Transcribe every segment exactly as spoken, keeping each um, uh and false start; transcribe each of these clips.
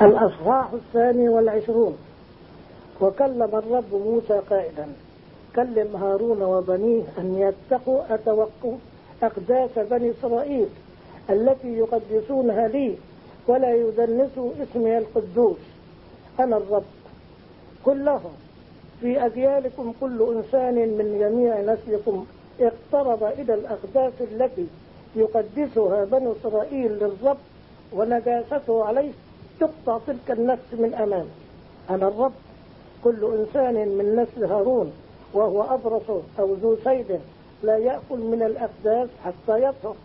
الأصحاح الثاني والعشرون. وكلم الرب موسى قائلا: كلم هارون وبنيه أن يتقوا أتوقوا أقداس بني إسرائيل التي يقدسونها لي، ولا يدنسوا اسمي القدوس. أنا الرب. قل لهم: في أجيالكم كل إنسان من جميع نسلكم اقترب إلى الأقداس التي يقدسها بنو إسرائيل للرب ونجاسته عليه، تقطع تلك النفس من أمامه. أنا الرب. كل إنسان من نسل هارون وهو أبرص أو ذو سيد لا يأكل من الأقداس حتى يطهر.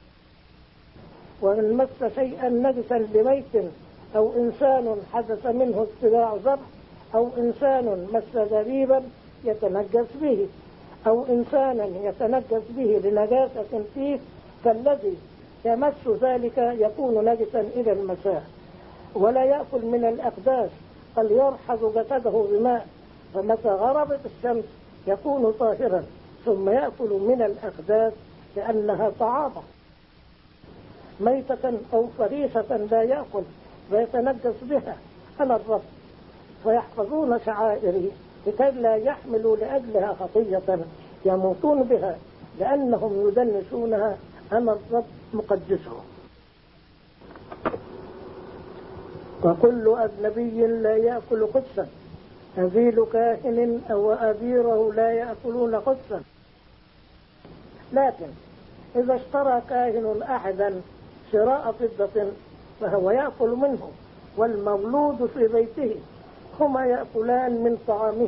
ومن مس شيئا نجسا بميت أو إنسان حدث منه اتباع زرع أو إنسان مس زبيبا يتنجس به أو إنسانا يتنجس به لنجاسة فيه، فالذي يمس ذلك يكون نجسا إلى المساء. ولا يأكل من الأقداس بل يرحض جسده بماء، فمتى غربت الشمس يكون طاهرا، ثم يأكل من الأقداس لأنها طعامه. ميتة أو فريسة لا يأكل ويتنجس بها. أنا الرب. فيحفظون شعائري لكي لا يحملوا لأجلها خطية يموتون بها، لأنهم يدنسونها. أنا الرب مقدسهم. وكل أجنبي لا يأكل قدسا، أذيل كاهن أو أبيره لا يأكلون قدسا. لكن إذا اشترى كاهن أحدا شراء فضة فهو يأكل منه، والمولود في بيته هما يأكلان من طعامه.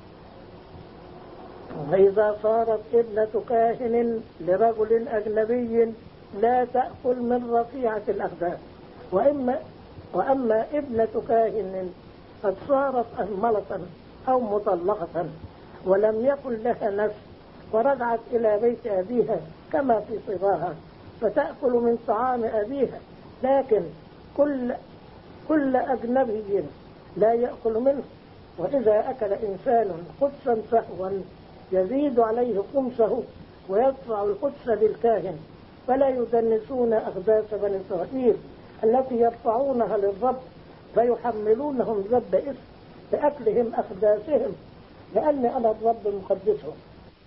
وإذا صارت ابنة كاهن لرجل أجنبي لا تأكل من رفيعة الأقداس. وإما وأما ابنة كاهن قد صارت أهملة أو مطلقة ولم يكن لها نفس ورجعت إلى بيت أبيها كما في صباها، فتأكل من طعام أبيها. لكن كل كل أجنبي لا يأكل منه. وإذا أكل إنسان قدسا سهوا يزيد عليه خمسه ويدفع القدس للكاهن، فلا يدنسون أقداس بني إسرائيل التي يرفعونها للرب، فيحملونهم ذنب إثم بأكلهم أقداسهم، لأن أنا الرب مقدسهم.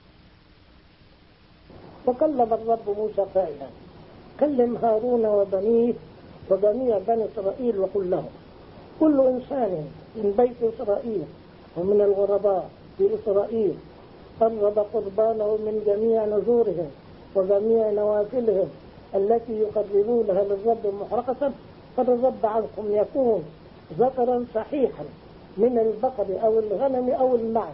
وكلم الرب موسى قائلا: كلم هارون وبنيه وجميع بني إسرائيل وقل لهم: كل إنسان من بيت إسرائيل ومن الغرباء في إسرائيل قرب قربانه من جميع نذورهم وجميع نوافلهم التي يقربونها للرب محرقة، فالرب عنكم يكون ذكرا صحيحا من البقر أو الغنم أو المعز.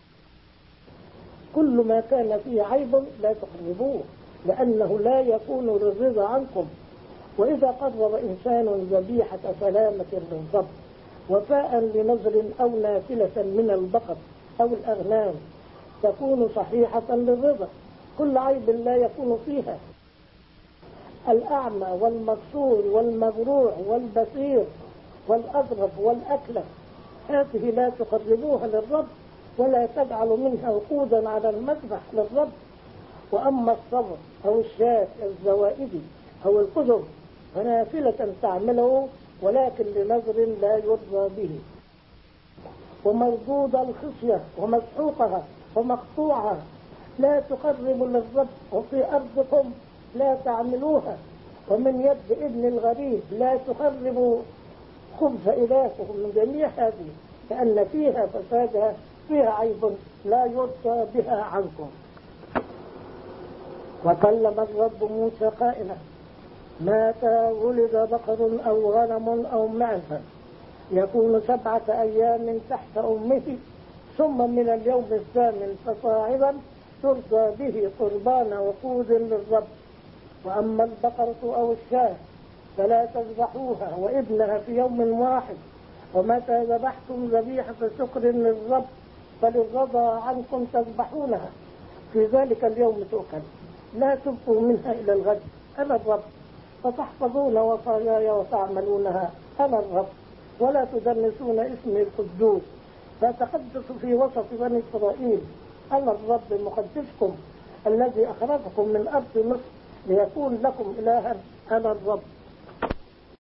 كل ما كان فيه عيب لا تقربوه، لأنه لا يكون للرضا عنكم. وإذا قرب إنسان ذبيحة سلامة للرب وفاء لنذر أو نافلة من البقر أو الأغنام تكون صحيحة للرضا، كل عيب لا يكون فيها. الأعمى والمكسور والمجروح والبصير والأضرب والأكلة هذه لا تقربوها للرب، ولا تجعلوا منها وقودا على المذبح للرب. وأما الصبر أو الشاة الزوائد أو القدر فنافلة تعمله، ولكن لنذر لا يرضى به. ومردود الخصية ومسحوقها ومقطوعها لا تقربوا للرب، وفي أرضكم لا تعملوها. ومن يد ابن الغريب لا تقربوا خبز إلهكم من جميع هذه، لأن فيها فسادها، فيها عيب لا يرضى بها عنكم. وكلم الرب موسى قائلا: متى ولد بقر أو غنم أو معزة يكون سبعة أيام تحت أمه، ثم من اليوم الثامن فصاعدا ترضى به قربان وقود للرب. وأما البقرة أو الشاة فلا تذبحوها وابنها في يوم واحد. ومتى ذبحتم ذبيحة شكر للرب فللرضا عنكم تذبحونها، في ذلك اليوم تؤكل، لا تبقوا منها إلى الغد. أنا الرب. فتحفظون وصاياي وتعملونها. أنا الرب. ولا تدنسون اسمي القدوس، فتقدسوا في وسط بني إسرائيل. أنا الرب مقدسكم الذي أخرجكم من أرض مصر ليكون لكم إلها. أنا الرب.